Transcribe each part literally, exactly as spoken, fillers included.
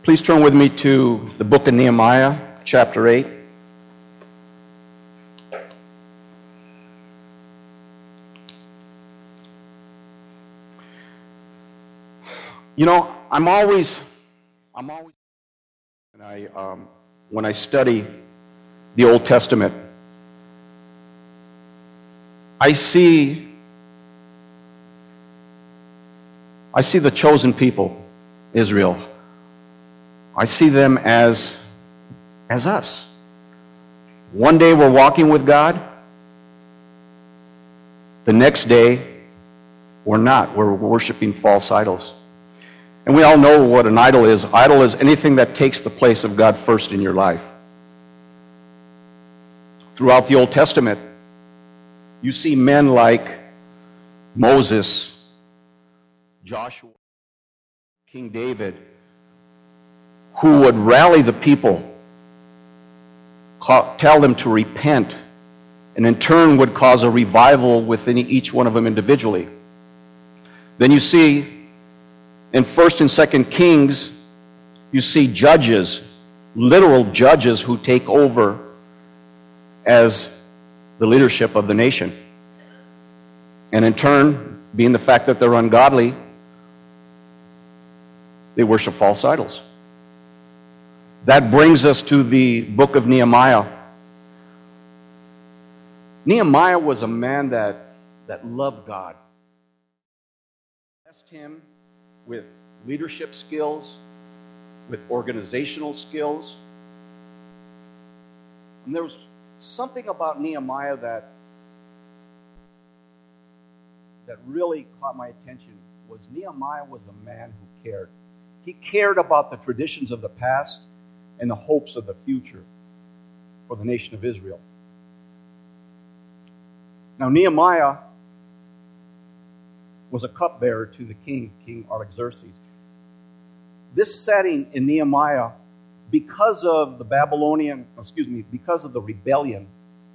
Please turn with me to the book of Nehemiah, chapter eight. You know, I'm always, I'm always, when I, um, when I study the Old Testament, I see, I see the chosen people, Israel. I see them as, as us. One day we're walking with God. The next day we're not. We're worshiping false idols. And we all know what an idol is. Idol is anything that takes the place of God first in your life. Throughout the Old Testament, you see men like Moses, Joshua, King David, who would rally the people, tell them to repent, and in turn would cause a revival within each one of them individually. Then you see in First and Second Kings, you see judges, literal judges who take over as the leadership of the nation. And in turn, being the fact that they're ungodly, they worship false idols. That brings us to the book of Nehemiah. Nehemiah was a man that, that loved God. Blessed him with leadership skills, with organizational skills. And there was something about Nehemiah that, that really caught my attention. Was Nehemiah was a man who cared. He cared about the traditions of the past and the hopes of the future for the nation of Israel. Now, Nehemiah was a cupbearer to the king, King Artaxerxes. This setting in Nehemiah, because of the Babylonian, excuse me, because of the rebellion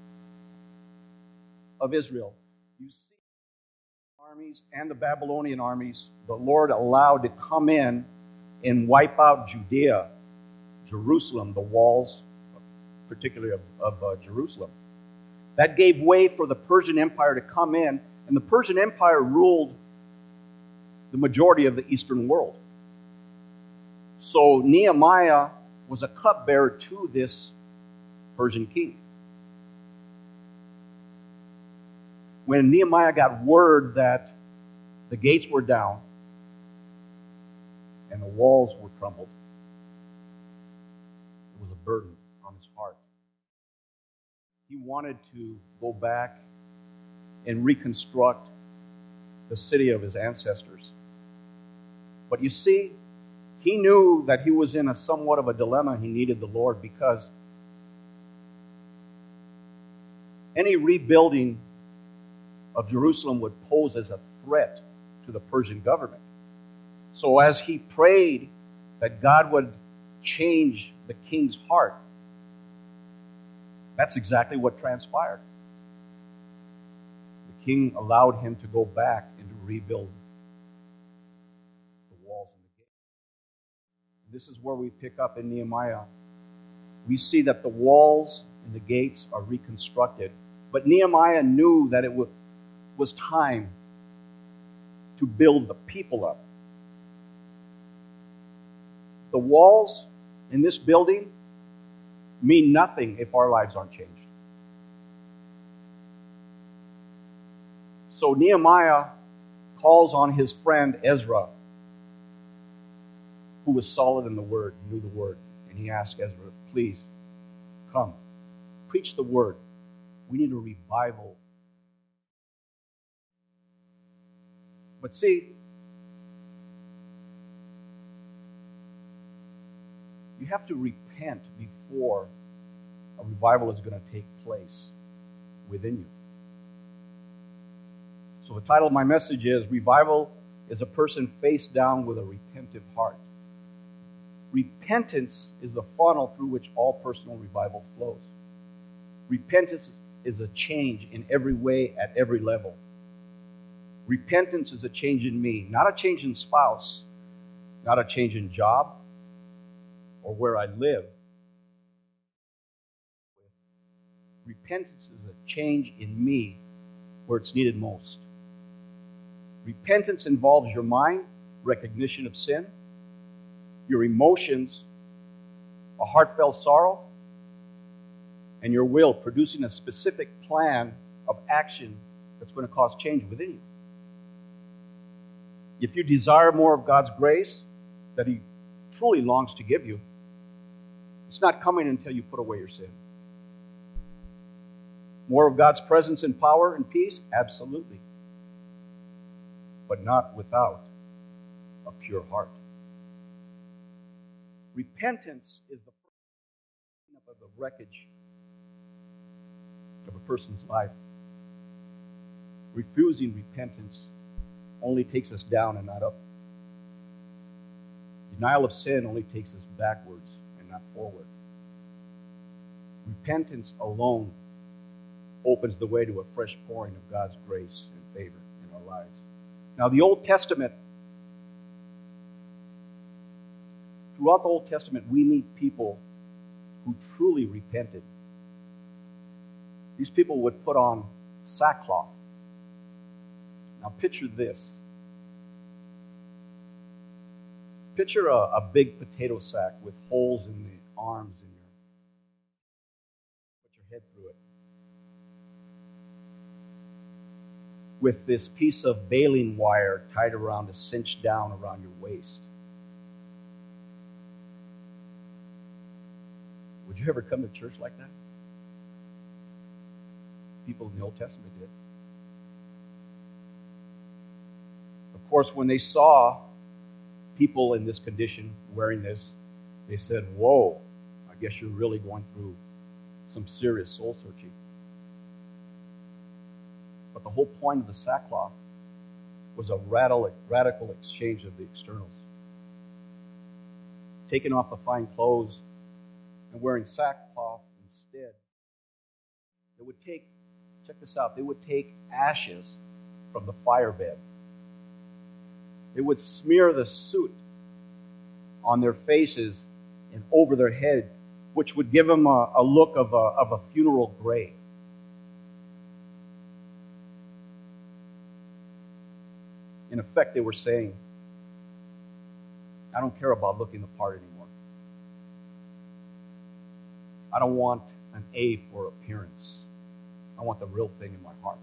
of Israel, you see armies and the Babylonian armies, the Lord allowed to come in and wipe out Judea, Jerusalem, the walls, particularly of, of uh, Jerusalem. That gave way for the Persian Empire to come in, and the Persian Empire ruled the majority of the Eastern world. So Nehemiah was a cupbearer to this Persian king. When Nehemiah got word that the gates were down and the walls were crumbled, it was a burden on his heart. He wanted to go back and reconstruct the city of his ancestors. But you see, he knew that he was in a somewhat of a dilemma. He needed the Lord, because any rebuilding of Jerusalem would pose as a threat to the Persian government. So as he prayed that God would change the king's heart, that's exactly what transpired. The king allowed him to go back and to rebuild the walls and the gates. This is where we pick up in Nehemiah. We see that the walls and the gates are reconstructed, but Nehemiah knew that it was time to build the people up. The walls in this building mean nothing if our lives aren't changed. So Nehemiah calls on his friend Ezra, who was solid in the Word, knew the Word. And he asked Ezra, please, come, preach the Word. We need a revival. But see, you have to repent before a revival is going to take place within you. So the title of my message is, Revival is a person face down with a repentant heart. Repentance is the funnel through which all personal revival flows. Repentance is a change in every way at every level. Repentance is a change in me, not a change in spouse, not a change in job, or where I live, repentance is a change in me where it's needed most. Repentance involves your mind, recognition of sin, your emotions, a heartfelt sorrow, and your will producing a specific plan of action that's going to cause change within you. If you desire more of God's grace that He truly longs to give you, it's not coming until you put away your sin. More of God's presence and power and peace? Absolutely. But not without a pure heart. Repentance is the first of the wreckage of a person's life. Refusing repentance only takes us down and not up. Denial of sin only takes us backwards and not forward. Repentance alone opens the way to a fresh pouring of God's grace and favor in our lives. Now, the Old Testament, throughout the Old Testament, we meet people who truly repented. These people would put on sackcloth. Now, picture this. Picture a, a big potato sack with holes in the arms and your put your head through it. With this piece of baling wire tied around, a cinched down around your waist. Would you ever come to church like that? People in the Old Testament did. Of course, when they saw people in this condition wearing this, they said, whoa, I guess you're really going through some serious soul searching. But the whole point of the sackcloth was a radical, radical exchange of the externals. Taking off the fine clothes and wearing sackcloth instead. They would take, check this out, they would take ashes from the firebed. They would smear the soot on their faces and over their head, which would give them a, a look of a, of a funeral grave. In effect, they were saying, I don't care about looking the part anymore. I don't want an A for appearance. I want the real thing in my heart.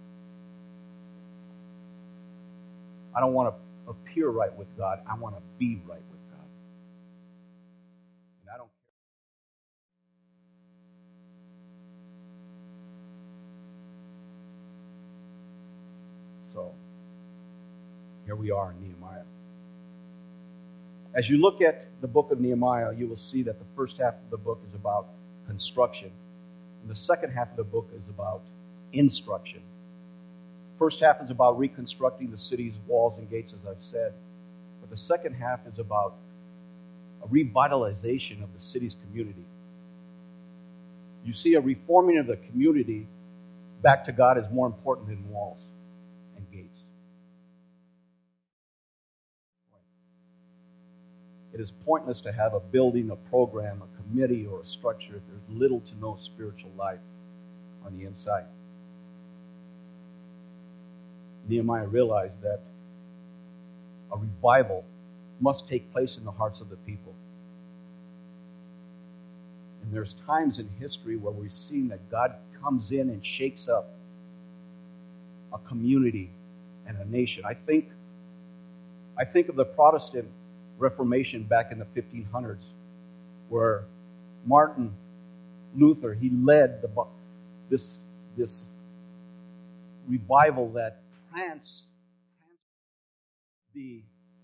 I don't want to appear right with God. I want to be right with God. And I don't care. So, here we are in Nehemiah. As you look at the book of Nehemiah, you will see that the first half of the book is about construction, and the second half of the book is about instruction. First half is about reconstructing the city's walls and gates, as I've said, but the second half is about a revitalization of the city's community. You see, a reforming of the community back to God is more important than walls and gates. It is pointless to have a building, a program, a committee, or a structure if there's little to no spiritual life on the inside. Nehemiah realized that a revival must take place in the hearts of the people. And there's times in history where we've seen that God comes in and shakes up a community and a nation. I think, I think of the Protestant Reformation back in the fifteen hundreds, where Martin Luther, he led the, this, this revival that trans, the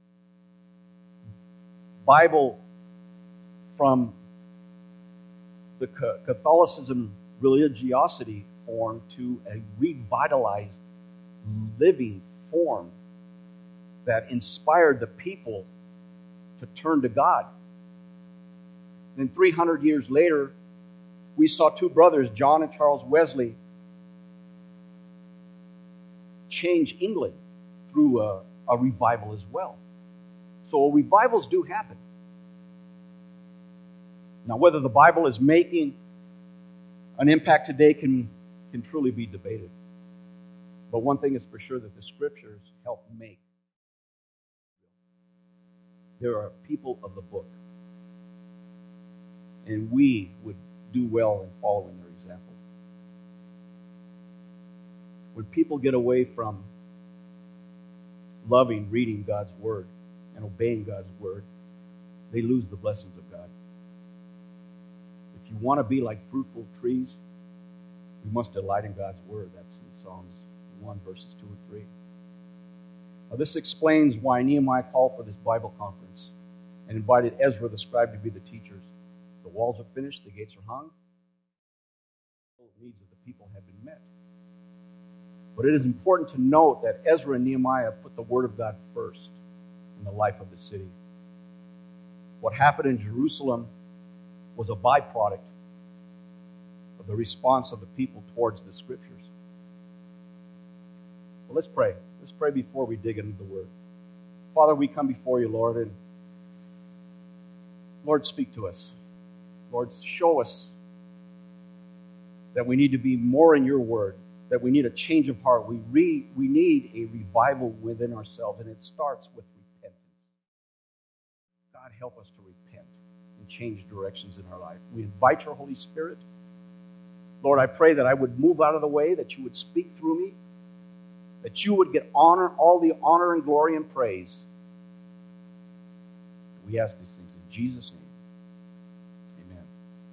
Bible from the Catholicism religiosity form to a revitalized living form that inspired the people to turn to God. Then three hundred years later, we saw two brothers, John and Charles Wesley, change England through a, a revival as well. So revivals do happen. Now, whether the Bible is making an impact today can, can truly be debated. But one thing is for sure, that the Scriptures help make. There are people of the book. And we would do well in following their example. When people get away from loving, reading God's Word and obeying God's Word, they lose the blessings of God. If you want to be like fruitful trees, we must delight in God's Word. That's in Psalms one, verses two and three. Now, this explains why Nehemiah called for this Bible conference and invited Ezra the scribe to be the teachers. The walls are finished, the gates are hung. The needs of the people have been met. But it is important to note that Ezra and Nehemiah put the Word of God first in the life of the city. What happened in Jerusalem was a byproduct of the response of the people towards the Scriptures. Well, let's pray. Let's pray before we dig into the Word. Father, we come before you, Lord, and Lord, speak to us. Lord, show us that we need to be more in your Word, that we need a change of heart. We, re, we need a revival within ourselves, and it starts with repentance. God, help us to repent and change directions in our life. We invite your Holy Spirit. Lord, I pray that I would move out of the way, that you would speak through me, that you would get honor, all the honor and glory and praise. We ask these things in Jesus' name. Amen.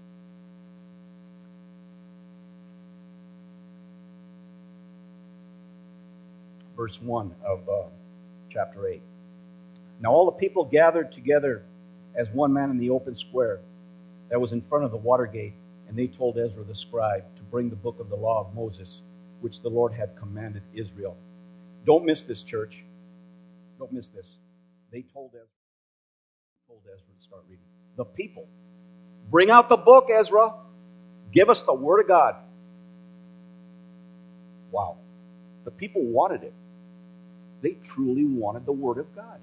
Verse one of uh, chapter eight. Now all the people gathered together as one man in the open square that was in front of the water gate, and they told Ezra the scribe to bring the book of the law of Moses, which the Lord had commanded Israel. Don't miss this, church. Don't miss this. They told Ezra, told Ezra to start reading. The people. Bring out the book, Ezra. Give us the Word of God. Wow. The people wanted it. They truly wanted the Word of God.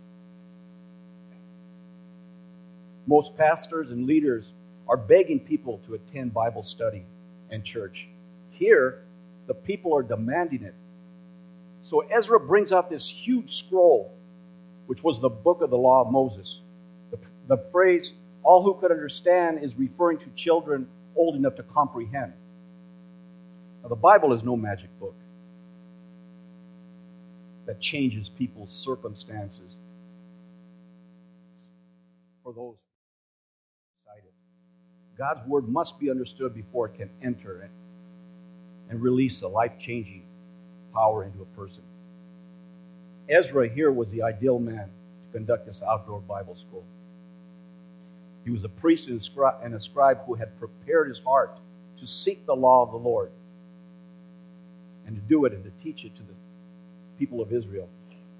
Most pastors and leaders are begging people to attend Bible study and church. Here, the people are demanding it. So Ezra brings out this huge scroll, which was the book of the law of Moses. The, the phrase, all who could understand, is referring to children old enough to comprehend. Now, the Bible is no magic book that changes people's circumstances for those excited. God's Word must be understood before it can enter and, and release a life-changing power into a person. Ezra here was the ideal man to conduct this outdoor Bible school. He was a priest and a scribe who had prepared his heart to seek the law of the Lord and to do it and to teach it to the people of Israel.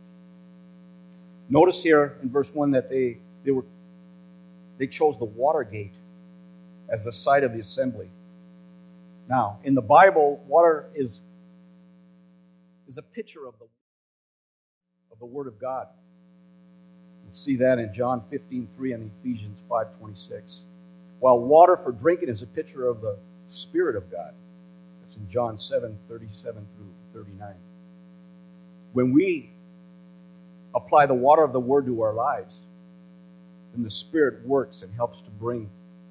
Notice here in verse one that they, they were they chose the water gate as the site of the assembly. Now, in the Bible, water is, is a picture of the, of the Word of God. We'll see that in John fifteen three and Ephesians five twenty-six. While water for drinking is a picture of the Spirit of God. That's in John seven thirty-seven through thirty-nine. When we apply the water of the Word to our lives, then the Spirit works and helps to bring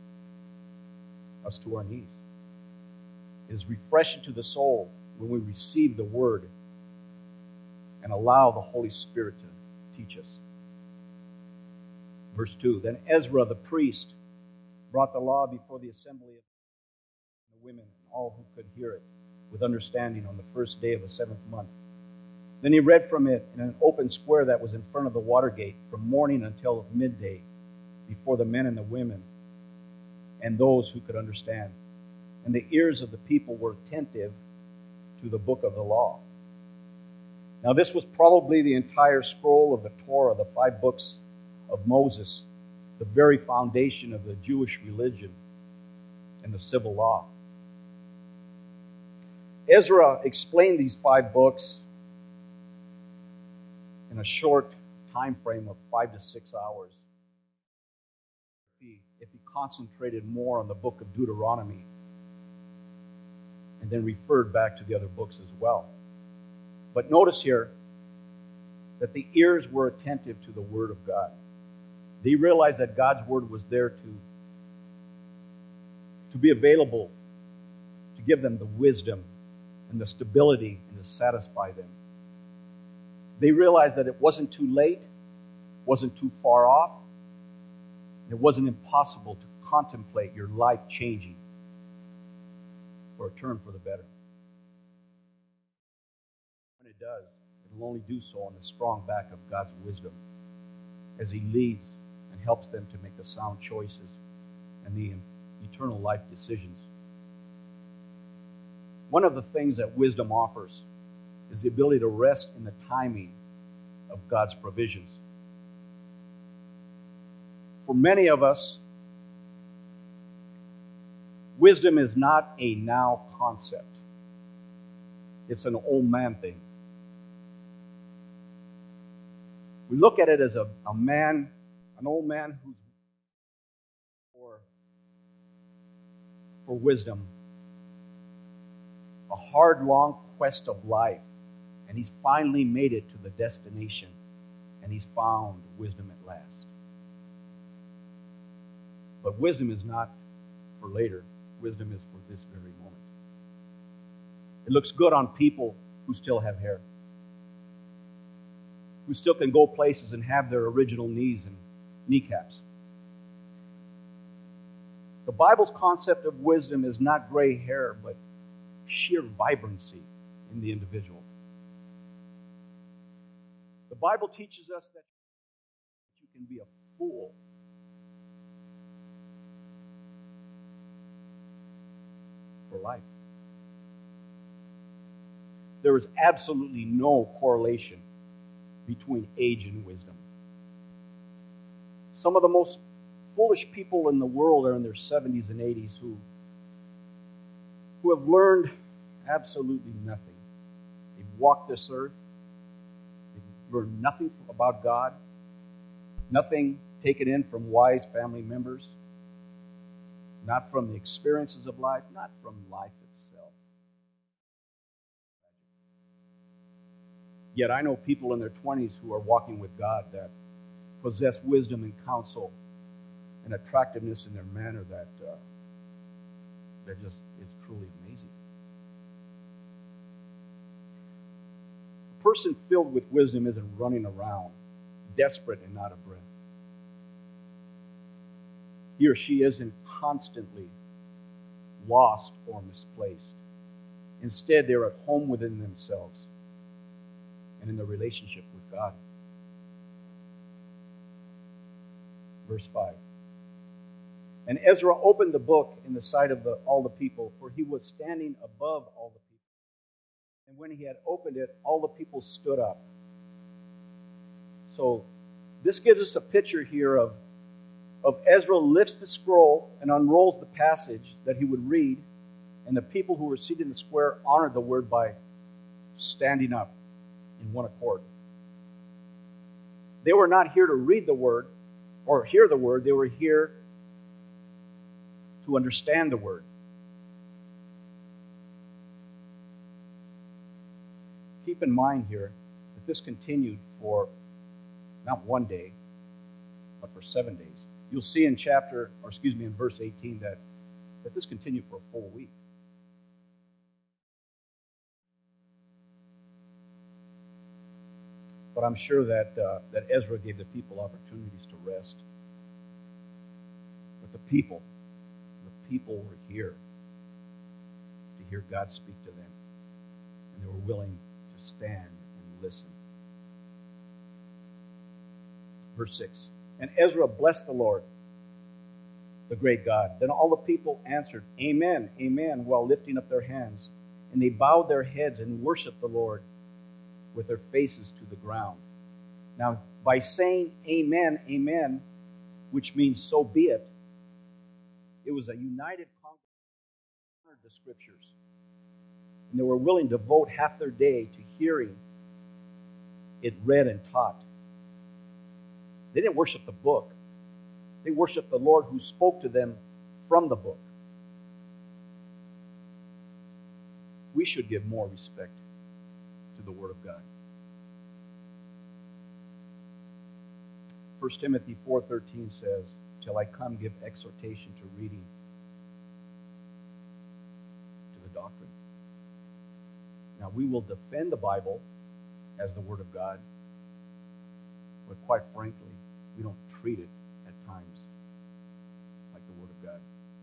us to our knees. It is refreshing to the soul when we receive the Word and allow the Holy Spirit to teach us. Verse two, then Ezra the priest brought the law before the assembly of the women and all who could hear it with understanding on the first day of the seventh month. Then he read from it in an open square that was in front of the water gate from morning until midday before the men and the women and those who could understand. And the ears of the people were attentive to the book of the law. Now this was probably the entire scroll of the Torah, the five books of Moses, the very foundation of the Jewish religion and the civil law. Ezra explained these five books in a short time frame of five to six hours. if he, if he concentrated more on the book of Deuteronomy and then referred back to the other books as well. But notice here that the ears were attentive to the Word of God. They realized that God's Word was there to, to be available, to give them the wisdom and the stability and to satisfy them. They realized that it wasn't too late, wasn't too far off, and it wasn't impossible to contemplate your life changing for a turn for the better. When it does, it will only do so on the strong back of God's wisdom as He leads and helps them to make the sound choices and the eternal life decisions. One of the things that wisdom offers is the ability to rest in the timing of God's provisions. For many of us, wisdom is not a now concept. It's an old man thing. We look at it as a, a man, an old man who's for, for wisdom, a hard, long quest of life, and he's finally made it to the destination, and he's found wisdom at last. But wisdom is not for later. Wisdom is for this very moment. It looks good on people who still have hair, who still can go places and have their original knees and kneecaps. The Bible's concept of wisdom is not gray hair, but sheer vibrancy in the individual. The Bible teaches us that you can be a fool for life. There is absolutely no correlation between age and wisdom. Some of the most foolish people in the world are in their seventies and eighties who, who have learned absolutely nothing. They've walked this earth. They've learned nothing about God, nothing taken in from wise family members, not from the experiences of life, not from life itself. Yet I know people in their twenties who are walking with God that possess wisdom and counsel and attractiveness in their manner that uh, they're just, it's truly amazing. A person filled with wisdom isn't running around, desperate and out of breath. He or she isn't constantly lost or misplaced. Instead, they're at home within themselves and in their relationship with God. Verse five. And Ezra opened the book in the sight of the, all the people, for he was standing above all the people. And when he had opened it, all the people stood up. So this gives us a picture here of Of Ezra lifts the scroll and unrolls the passage that he would read, and the people who were seated in the square honored the word by standing up in one accord. They were not here to read the word or hear the word. They were here to understand the word. Keep in mind here that this continued for not one day, but for seven days. You'll see in chapter, or excuse me, in verse eighteen that, that this continued for a full week. But I'm sure that uh, that Ezra gave the people opportunities to rest. But the people, the people were here to hear God speak to them. And they were willing to stand and listen. Verse six. And Ezra blessed the Lord, the great God. Then all the people answered, Amen, Amen, while lifting up their hands. And they bowed their heads and worshiped the Lord with their faces to the ground. Now, by saying Amen, Amen, which means so be it, it was a united congregation that honored the Scriptures. And they were willing to devote half their day to hearing it read and taught. They didn't worship the book. They worshiped the Lord who spoke to them from the book. We should give more respect to the Word of God. First Timothy four thirteen says, "Till I come, give exhortation to reading, to the doctrine." Now, we will defend the Bible as the Word of God, but quite frankly, we don't treat it at times like the Word of God.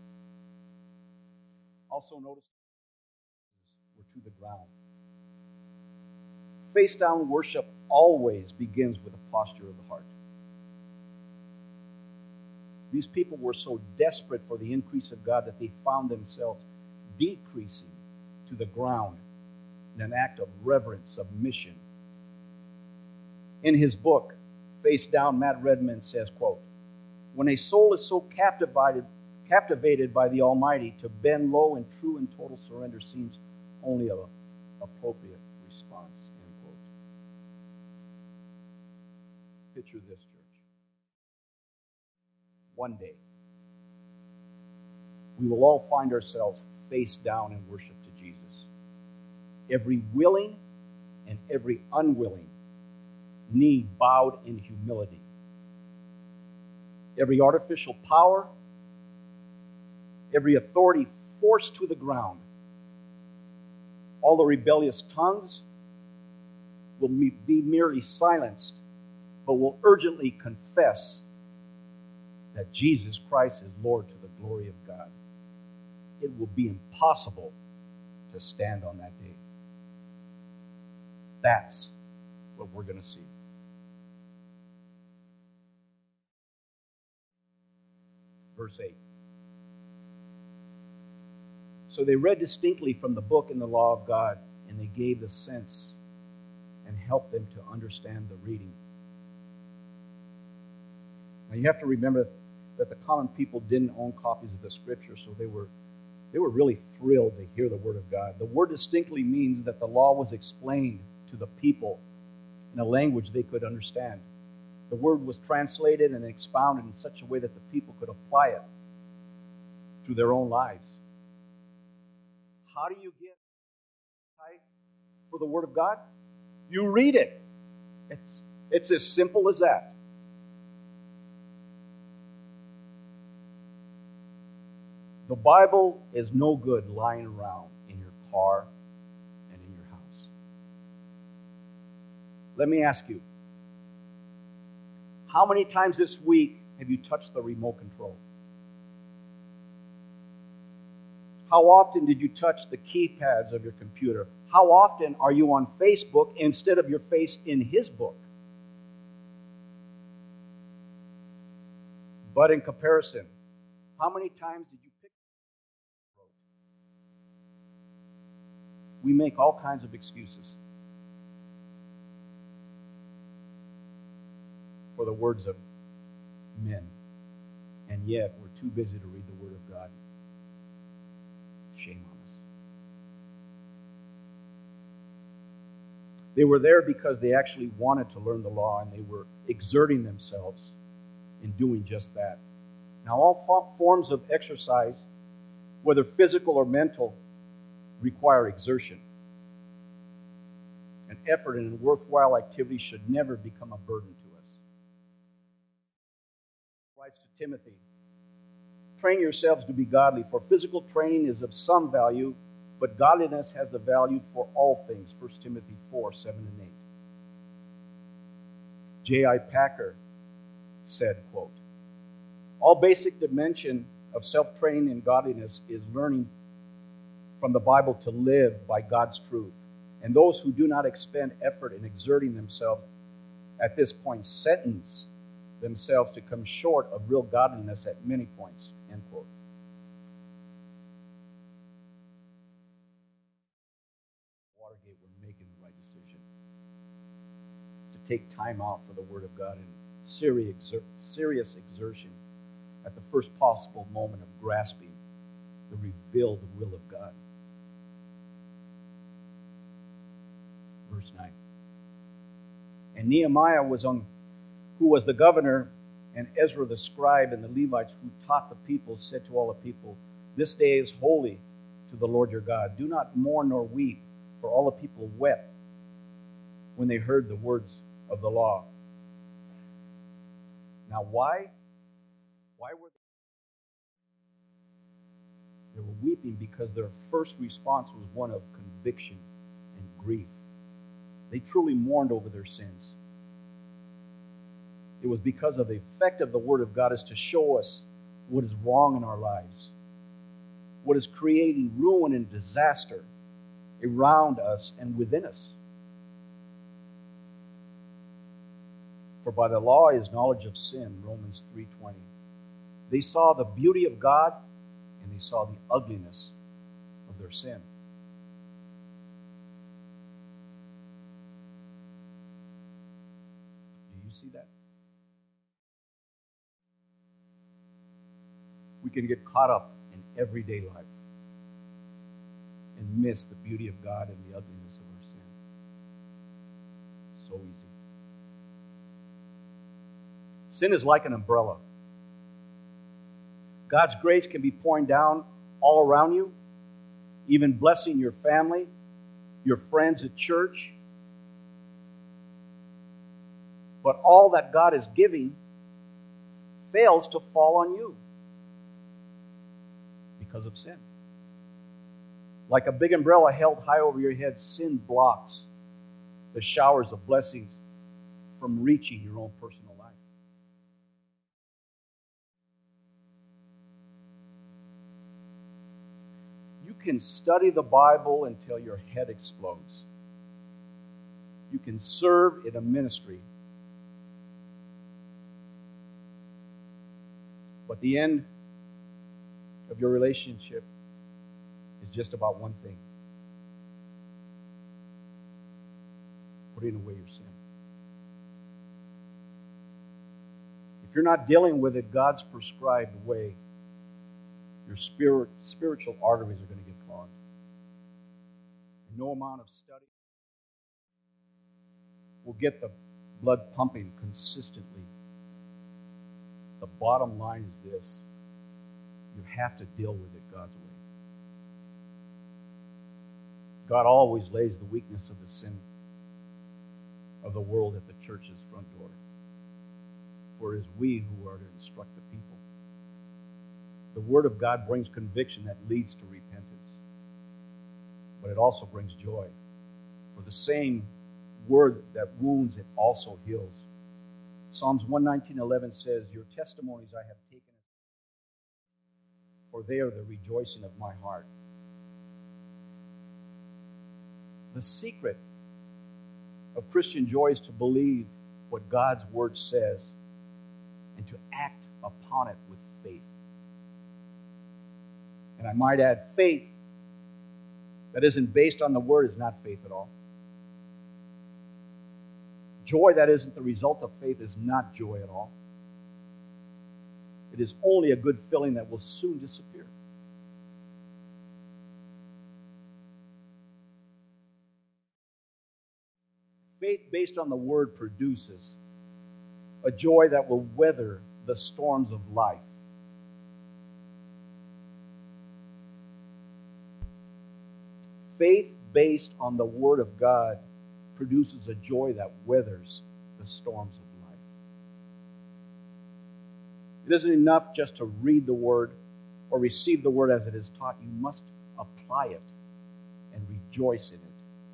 Also notice we're to the ground. Face down worship always begins with a posture of the heart. These people were so desperate for the increase of God that they found themselves decreasing to the ground in an act of reverent submission. In his book, Face Down, Matt Redman says, quote, "When a soul is so captivated, captivated by the Almighty, to bend low in true and total surrender seems only an appropriate response." End quote. Picture this, church. One day, we will all find ourselves face down in worship to Jesus. Every willing and every unwilling knee bowed in humility. Every artificial power, every authority forced to the ground. All the rebellious tongues will be merely silenced, but will urgently confess that Jesus Christ is Lord to the glory of God. It will be impossible to stand on that day. That's what we're going to see. Verse eight. So they read distinctly from the book and the law of God, and they gave the sense and helped them to understand the reading. Now you have to remember that the common people didn't own copies of the Scripture, so they were they were really thrilled to hear the Word of God. The word distinctly means that the law was explained to the people in a language they could understand. The Word was translated and expounded in such a way that the people could apply it to their own lives. How do you get appetite for the Word of God? You read it. It's, it's as simple as that. The Bible is no good lying around in your car and in your house. Let me ask you, how many times this week have you touched the remote control? How often did you touch the keypads of your computer? How often are you on Facebook instead of your face in His book? But in comparison, how many times did you pick the road? We make all kinds of excuses for the words of men, and yet we're too busy to read the Word of God. Shame on us. They were there because they actually wanted to learn the law, and they were exerting themselves in doing just that. Now, all forms of exercise, whether physical or mental, require exertion. An effort in a worthwhile activity should never become a burden to us. He writes to Timothy, "Train yourselves to be godly, for physical training is of some value, but godliness has the value for all things." First Timothy four, seven and eight. J I Packer said, quote, "All basic dimension of self-training in godliness is learning from the Bible to live by God's truth. And those who do not expend effort in exerting themselves at this point sentence themselves to come short of real godliness at many points." End quote. Watergate were making the right decision to take time out for the Word of God and serious, serious exertion at the first possible moment of grasping the revealed will of God. Verse nine. And Nehemiah was on, who was the governor And Ezra the scribe and the Levites who taught the people said to all the people, "This day is holy to the Lord your God. Do not mourn nor weep," for all the people wept when they heard the words of the law. Now why? Why were they? They were weeping because their first response was one of conviction and grief. They truly mourned over their sins. It was because of the effect of the Word of God is to show us what is wrong in our lives, what is creating ruin and disaster around us and within us. For by the law is knowledge of sin, Romans three twenty. They saw the beauty of God and they saw the ugliness of their sin. Do you see that? We can get caught up in everyday life and miss the beauty of God and the ugliness of our sin. So easy. Sin is like an umbrella. God's grace can be pouring down all around you, even blessing your family, your friends at church. But all that God is giving fails to fall on you because of sin. Like a big umbrella held high over your head, sin blocks the showers of blessings from reaching your own personal life. You can study the Bible until your head explodes. You can serve in a ministry. But the end of your relationship is just about one thing: putting away your sin. If you're not dealing with it God's prescribed way, your spirit, spiritual arteries are going to get clogged. And no amount of study will get the blood pumping consistently. The bottom line is this: you have to deal with it God's way. God always lays the weakness of the sin of the world at the church's front door. For it is we who are to instruct the people. The Word of God brings conviction that leads to repentance. But it also brings joy. For the same Word that wounds, it also heals. Psalms one nineteen eleven says, "Your testimonies I have taken, for they are the rejoicing of my heart." The secret of Christian joy is to believe what God's Word says and to act upon it with faith. And I might add, faith that isn't based on the Word is not faith at all. Joy that isn't the result of faith is not joy at all. It is only a good feeling that will soon disappear. Faith based on the Word produces a joy that will weather the storms of life. Faith based on the Word of God produces a joy that weathers the storms of life. It isn't enough just to read the Word or receive the Word as it is taught. You must apply it and rejoice in it.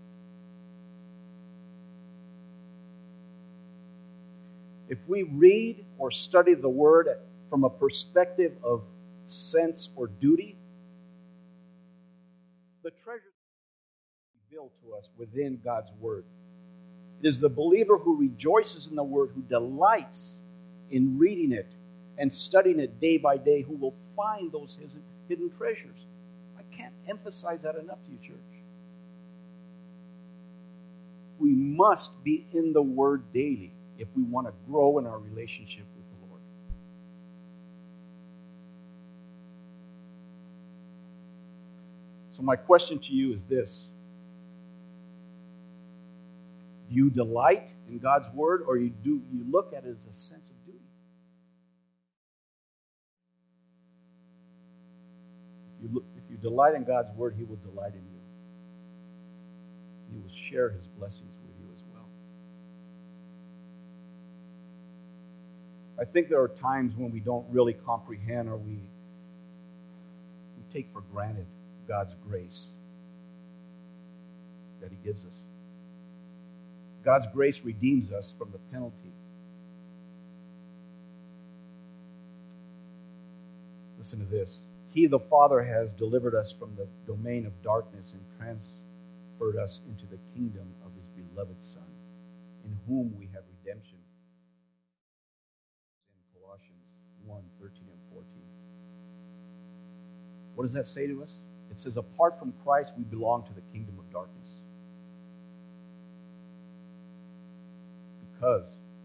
If we read or study the Word from a perspective of sense or duty, the treasure revealed to us within God's Word. It is the believer who rejoices in the Word, who delights in reading it and studying it day by day, who will find those hidden treasures. I can't emphasize that enough to you, church. We must be in the Word daily if we want to grow in our relationship with the Lord. So my question to you is this: do you delight in God's Word, or you do you look at it as a sense of duty? You look, if you delight in God's word, he will delight in you. He will share his blessings with you as well. I think there are times when we don't really comprehend or we, we take for granted God's grace that he gives us. God's grace redeems us from the penalty. Listen to this. He, the Father, has delivered us from the domain of darkness and transferred us into the kingdom of his beloved Son, in whom we have redemption. In Colossians one, thirteen and fourteen. What does that say to us? It says, apart from Christ, we belong to the kingdom of darkness. Because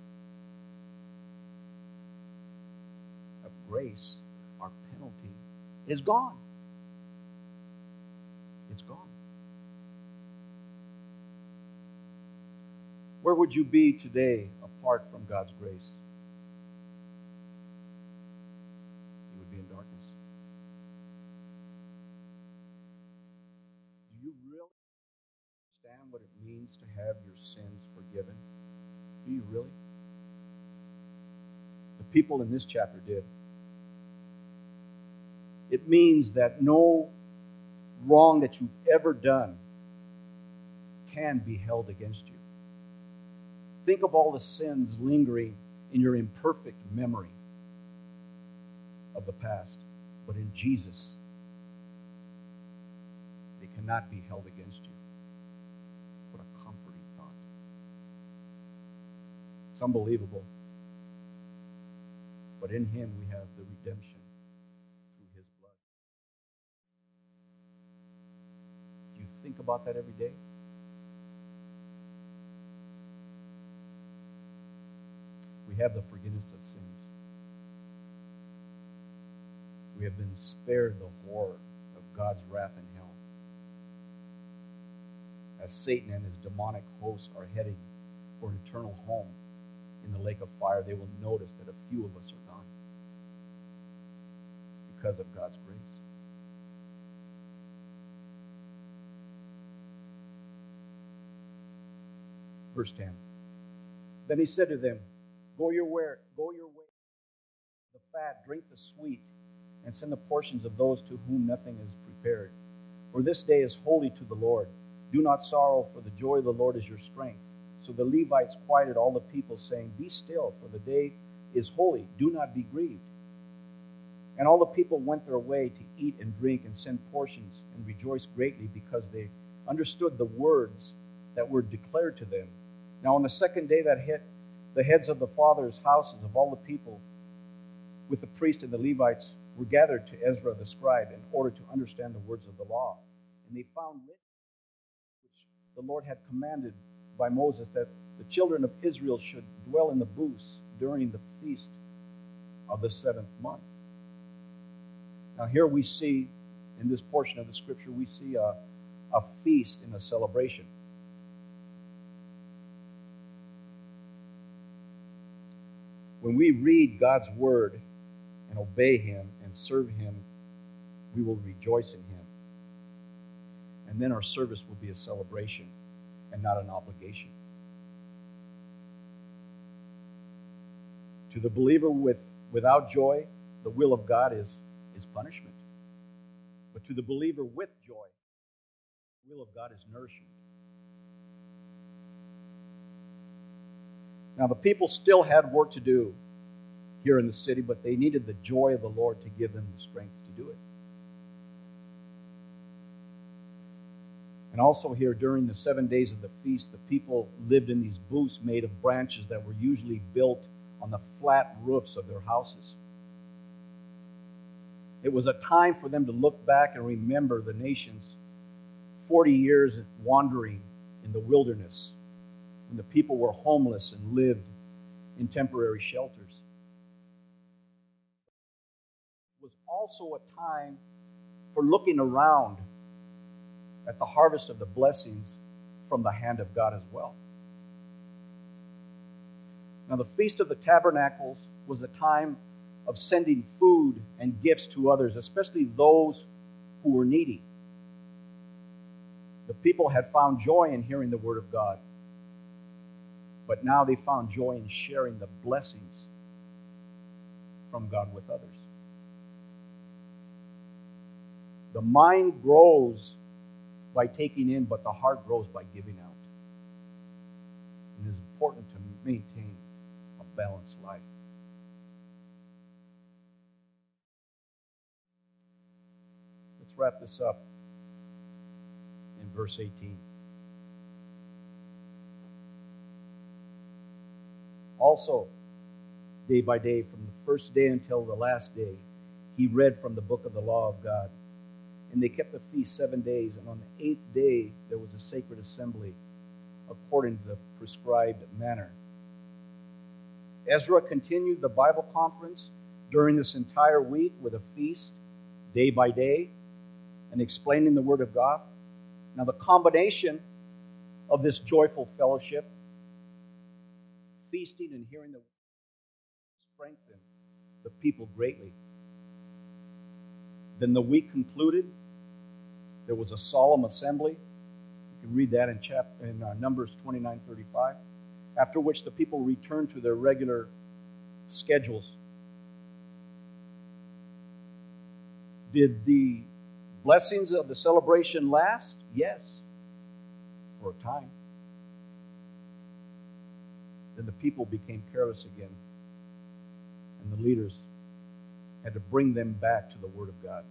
of grace, our penalty is gone. It's gone. Where would you be today apart from God's grace? You would be in darkness. Do you really understand what it means to have your sins forgiven? Do you really? The people in this chapter did. It means that no wrong that you've ever done can be held against you. Think of all the sins lingering in your imperfect memory of the past. But in Jesus, they cannot be held against you. What a comforting thought. It's unbelievable. But in him we have the redemption. Think about that every day. We have the forgiveness of sins. We have been spared the horror of God's wrath in hell. As Satan and his demonic hosts are heading for an eternal home in the lake of fire, they will notice that a few of us are gone because of God's grace. Verse ten. Then he said to them, Go your way, go your way, the fat, drink the sweet, and send the portions of those to whom nothing is prepared. For this day is holy to the Lord. Do not sorrow, for the joy of the Lord is your strength. So the Levites quieted all the people, saying, Be still, for the day is holy. Do not be grieved. And all the people went their way to eat and drink and send portions and rejoiced greatly because they understood the words that were declared to them. Now on the second day that hit, the heads of the fathers' houses of all the people with the priest and the Levites were gathered to Ezra the scribe in order to understand the words of the law. And they found written, which the Lord had commanded by Moses, that the children of Israel should dwell in the booths during the feast of the seventh month. Now here we see, in this portion of the scripture, we see a, a feast and a celebration. When we read God's word and obey him and serve him, we will rejoice in him. And then our service will be a celebration and not an obligation. To the believer with, without joy, the will of God is, is punishment. But to the believer with joy, the will of God is nourishment. Now, the people still had work to do here in the city, but they needed the joy of the Lord to give them the strength to do it. And also here, during the seven days of the feast, the people lived in these booths made of branches that were usually built on the flat roofs of their houses. It was a time for them to look back and remember the nation's forty years wandering in the wilderness, when the people were homeless and lived in temporary shelters. It was also a time for looking around at the harvest of the blessings from the hand of God as well. Now, the Feast of the Tabernacles was a time of sending food and gifts to others, especially those who were needy. The people had found joy in hearing the word of God, but now they found joy in sharing the blessings from God with others. The mind grows by taking in, but the heart grows by giving out. It is important to maintain a balanced life. Let's wrap this up in verse eighteen. Also, day by day, from the first day until the last day, he read from the book of the law of God. And they kept the feast seven days, and on the eighth day there was a sacred assembly according to the prescribed manner. Ezra continued the Bible conference during this entire week with a feast, day by day, and explaining the Word of God. Now the combination of this joyful fellowship, feasting and hearing the Word, strengthened the people greatly. Then the week concluded. There was a solemn assembly. You can read that in, chapter, in uh, Numbers twenty-nine thirty-five. After which the people returned to their regular schedules. Did the blessings of the celebration last? Yes, for a time. Then the people became careless again, and the leaders had to bring them back to the Word of God.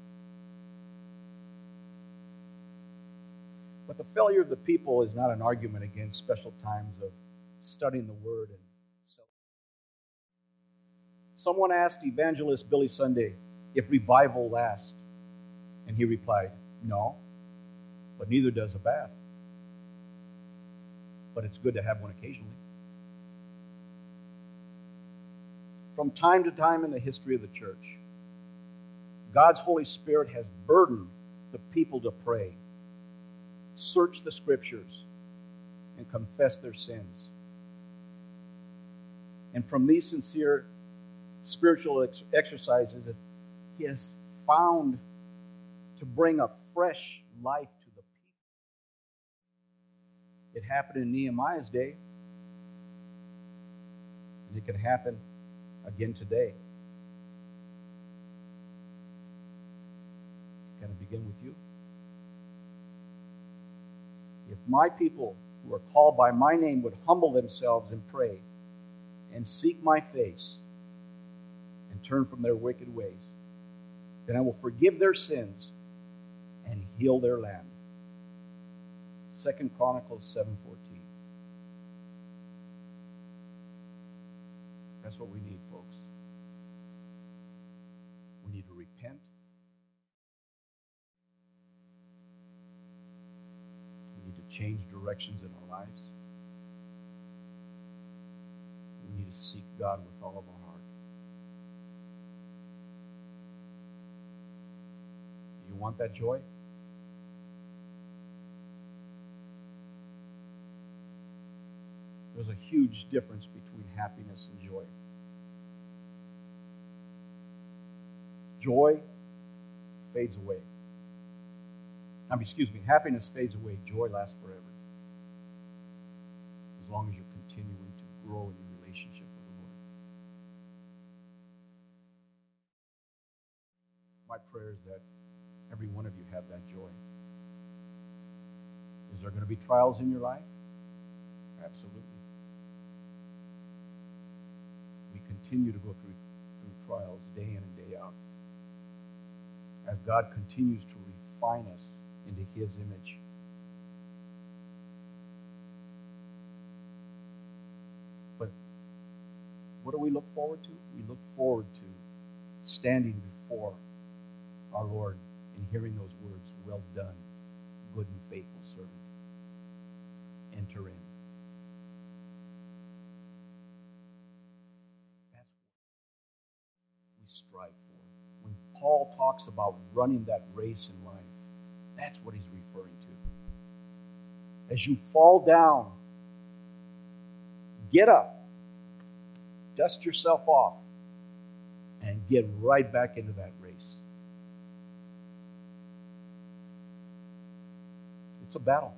But the failure of the people is not an argument against special times of studying the Word. And so, someone asked evangelist Billy Sunday if revival lasts, and he replied, no, but neither does a bath. But it's good to have one occasionally. From time to time in the history of the church, God's Holy Spirit has burdened the people to pray, search the Scriptures, and confess their sins. And from these sincere spiritual ex- exercises, it, He has found to bring a fresh life to the people. It happened in Nehemiah's day, and it can happen again today. Can I begin with you? If my people who are called by my name would humble themselves and pray and seek my face and turn from their wicked ways, then I will forgive their sins and heal their land. Second Chronicles seven fourteen. That's what we need, folks. We need to repent. We need to change directions in our lives. We need to seek God with all of our heart. Do you want that joy? There's a huge difference between happiness and joy. Joy fades away. I mean, excuse me, happiness fades away. Joy lasts forever. As long as you're continuing to grow in your relationship with the Lord. My prayer is that every one of you have that joy. Is there going to be trials in your life? Absolutely. We continue to go through, through trials day in and day out as God continues to refine us into His image. But what do we look forward to? We look forward to standing before our Lord and hearing those words, well done, good and faithful servant. Enter in. That's what we strive for. When Paul talks about running that race in life, that's what he's referring to. As you fall down, get up, dust yourself off, and get right back into that race. It's a battle.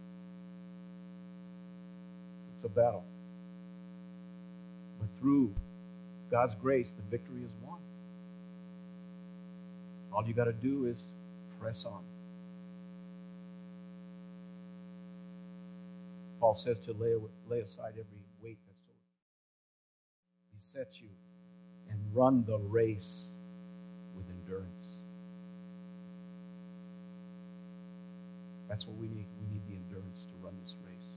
It's a battle. But through God's grace, the victory is won. All you got to do is press on. Paul says to lay, lay aside every weight that so besets you and run the race with endurance. That's what we need. We need the endurance to run this race.